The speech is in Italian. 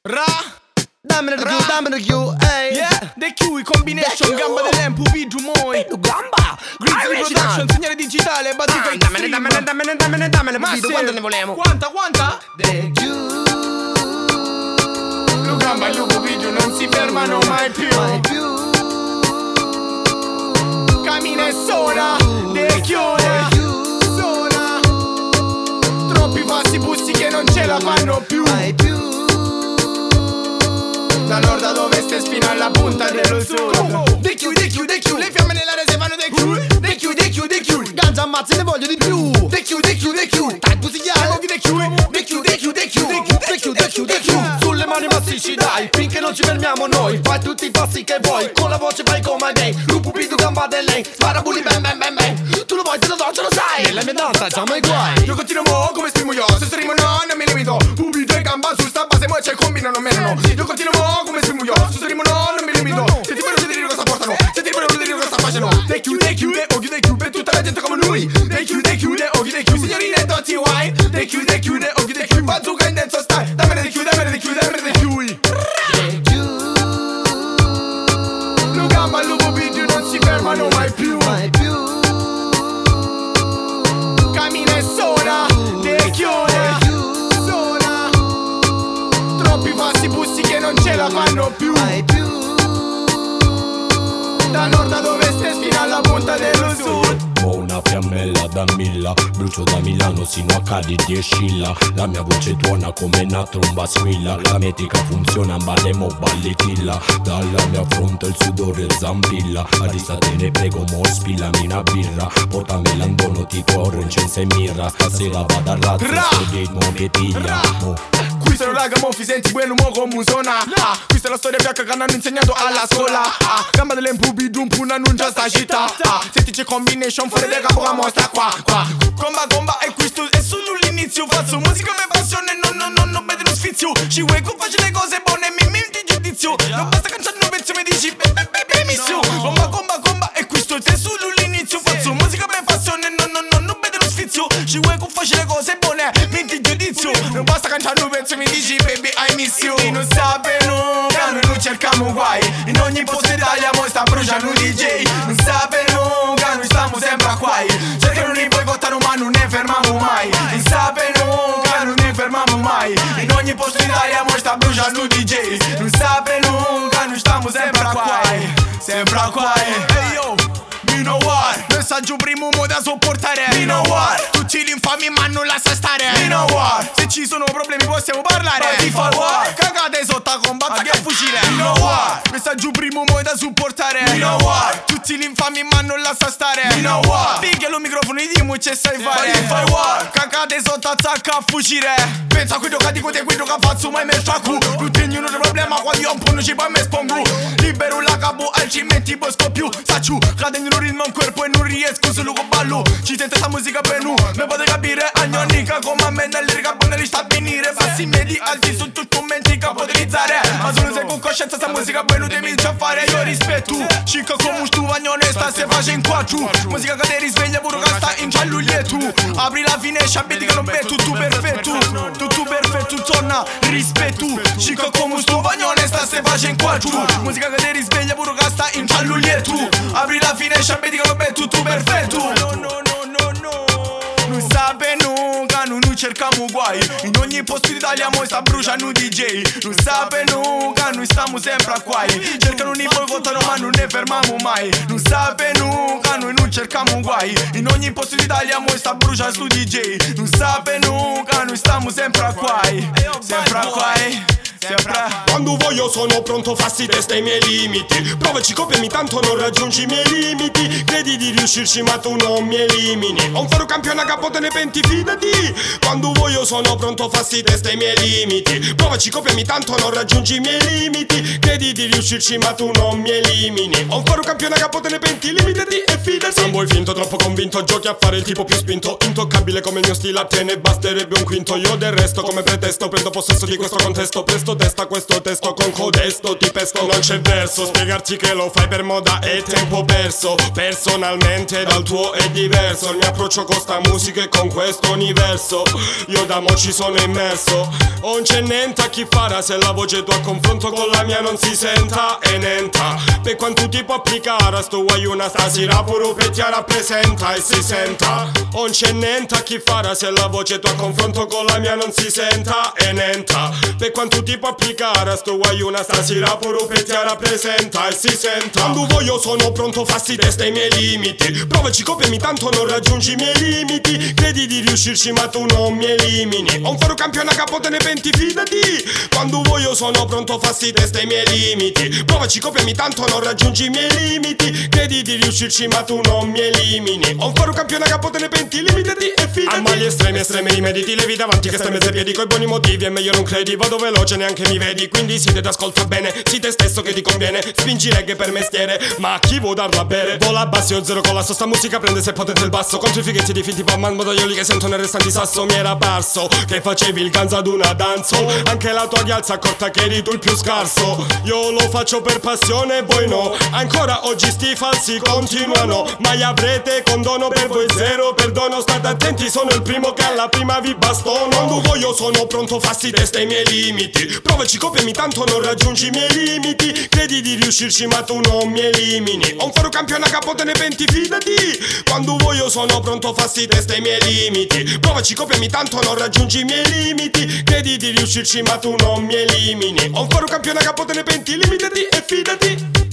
Ra, dammene di più, ehi. yeah, The Q, combination, gamba dell'empu, Pidu Moi, Gamba, Grizzly Production, segnale digitale, Bazooka Extreme. dammene, Massive. quanto ne volemo? Quanta? The Q, Lo gamba e Lupo Pidu non si fermano mai più. Cammina e suona, The chiude, suona. Troppi passi bussi che non ce la fanno più. Da nord ad ovest e fino alla punta dello sud. The Q, le fiamme nell'aria se fanno The Q, Ganza ammazza ne voglio di più. The Q, tanto si chiama The Q, sulle mani massicci dai, finché non ci fermiamo noi. Fai tutti i passi che vuoi, con la voce fai come dei. Lupo Pidu gamba del lei, spara bulli bang bang bang bang. Tu lo vuoi, te lo do, ce lo sai. Nella mia danza già mai guai. Io continuo mo come esprimo io, se rimo no, non mi limito. Pubido e gamba su sta base, mo c'è combinano menano. Io continuo mo come esprimo io, se rimo no, non mi limito. Se ti voglio dire cosa portano, se ti voglio dire cosa facciano. They chiude, occhi they chiude, tutta la gente come lui. They chiude, occhi they chiude, signorine e dotti wine. They chiude, occhi they chiude, bazooka in dance style. Dammene they chiude. Lo gamba, Lupo Pidu non si fermano mai più. Cammina e suona, The chiude, suona. Troppi passi bussi che non ce la fanno più. Da nord ad ovest e fino alla punta dello sud. Ho una fiammella da Milla, brucio da Milano sino a Cagliari e Scilla. La mia voce tuona come una tromba squilla. La metrica funziona ma demo balletilla. Dalla mia fronte il sudore zampilla. Arista te ne prego mo spillami una birra. Portami l'andono Tito Orange e mirra. Stasera vado al razzo sto mo che tiglia. Qui sono raga mofi, senti bueno mo come un suona. Questa è la storia fiacca che hanno insegnato alla scuola. Gamba dell'empu, bidum, puna, non già sta città. Senti c'è combination, fuori del capo la mostra qua. Comba e questo è solo l'inizio. Faccio musica per passione, non vedo lo sfizio. Ci vuoi che faccio le cose buone, mi di giudizio. Non basta cancellare un pezzo, mi dici benissimo. Comba e questo è solo l'inizio. Faccio musica per passione, non vedo lo sfizio. Ci vuoi che faccio le cose buone, mi di giudizio. Non basta cancellare un pezzo, mi dici baby I miss you. Non sapevano che noi non cerchiamo guai. In ogni posto d'Italia mo sta bruciando DJ. Non sapevano che noi stiamo sempre a guai. Cercano di boicottare ma non ne fermiamo mai. Non sapevano che non ne fermiamo mai. In ogni posto d'Italia mo sta bruciando DJ. Non sapevano che noi stiamo sempre a guai. Sempre a guai. Hey yo, you know what? Messaggio primo mo da sopportare. You know what? Tutti gli infami ma non lascia stare. You know what? Se ci sono problemi possiamo parlare. Ti fa what? Cagate sotto a combattere a fucile. You know what? Messaggio primo mo da supportare. You know what? Tutti gli infami ma non lascia stare. You know what? Piglia lo microfono e dimmi che sai fare. Ti fai what? Cagate sotto a zacca a fucile. Pensa a quello che dico te quello che faccio mai messo a cu. Tutti non è problema quando io un po' non ci poi mi espongo. Libero la capo altrimenti bosco più. Sacciu, cade in un ritmo in corpo e non riesco solo con ballo. Ci sente sta musica per noi. Me potete capire agnonica come a me nell'erica buona li sta a venire. Bassi medi alti su tutti strumenti che può utilizzare. Ma solo se con coscienza sta musica poi non devi già fare. Io rispetto Cica come stu vagnone sta se face in quattro. Musica che ti risveglia pure che sta in giallulietu. Apri la finestra vedi che non è tutto perfetto. Tutto perfetto torna rispetto. Cica come stu vagnone sta se face in quattro. Musica che ti risveglia pure che sta in giallulietu. Apri la finestra vedi che non è tutto perfetto. Non sapevano che non cerchiamo guai. In ogni posto d'Italia mo sta bruciando DJ. Non sapevano che noi stiamo sempre a guai. Cercano di boicottare ma non ne fermiamo mai. Non sapevano che noi non cerchiamo guai. In ogni posto d'Italia mo sta bruciando su DJ. Non sapevano che noi stiamo sempre a guai. Sempre a guai. Quando voglio sono pronto, fassi testa ai miei limiti. Provaci, copiami, tanto non raggiungi i miei limiti. Credi di riuscirci ma tu non mi elimini. Ho un faro campione a capo, te ne penti, fidati. Quando voglio sono pronto, fassi testa ai miei limiti. Provaci, copiami, tanto non raggiungi i miei limiti. Credi di riuscirci ma tu non mi elimini. Ho un faro campione a capo, te ne penti, limitati e fidati. Non vuoi finto, troppo convinto, giochi a fare il tipo più spinto. Intoccabile come il mio stile, a te ne basterebbe un quinto. Io del resto come pretesto prendo possesso di questo contesto. Presto testa, questo te testo con codesto ti pesto. Non c'è verso, spiegarti che lo fai per moda è tempo perso. Personalmente dal tuo è diverso. Il mio approccio con sta musica e con questo universo io da mo' ci sono immerso. Non c'è niente a chi farà se la voce tua a confronto con la mia non si senta e nenta. Per quanto ti può applicare a sto guaiuna stasera pure per ti rappresenta e si senta. Non c'è niente a chi farà se la voce tua a confronto con la mia non si senta e nenta. Per quanto ti può applicare a sto guaiuna stasera pure per ti rappresenta e si senta. Quando voglio sono pronto, fassi testa ai miei limiti. Provaci, copiami, tanto non raggiungi i miei limiti. Credi di riuscirci ma tu non mi elimini. Ho un faro campione a capo, te ne penti, fidati. Quando voglio sono pronto, fassi testa ai miei limiti. Provaci, copiami, tanto non raggiungi i miei limiti. Credi di riuscirci ma tu non mi elimini. Ho un faro campione a capo, te ne penti, limitati e fidati. Amma gli estremi rimedi, ti levi davanti che stai mezzo piedi. Coi buoni motivi e meglio non credi. Vado veloce, neanche mi vedi. Quindi siete ascolta bene, sii te stesso che ti conviene. Spingi reggae per mestiere, ma a chi vuoi darla a bere? Vola bassi o zero collasso, sta musica prende se potente il basso. Contro i fighetti di finti palman, modaglioli che sentono il restanti sasso. Mi era parso che facevi il ganzo ad una danzo. Anche la tua ghialza accorta che eri tu il più scarso. Io lo faccio per passione, voi no. Ancora oggi sti falsi continuano. Mai avrete condono per voi, zero perdono. State attenti, sono il primo che alla prima vi bastono. Quando voglio sono pronto, fassi testa ai miei limiti. Provaci, copiami, tanto non raggiungi i miei limiti. Credi di riuscirci ma tu non mi elimini. Ho un faro campione a capo, te ne penti, fidati. Quando voglio sono pronto, fassi testa ai miei limiti. Provaci, copiami, tanto non raggiungi i miei limiti. Credi di riuscirci ma tu non mi elimini. Ho un faro campione a capo, te ne penti, limitati e fidati.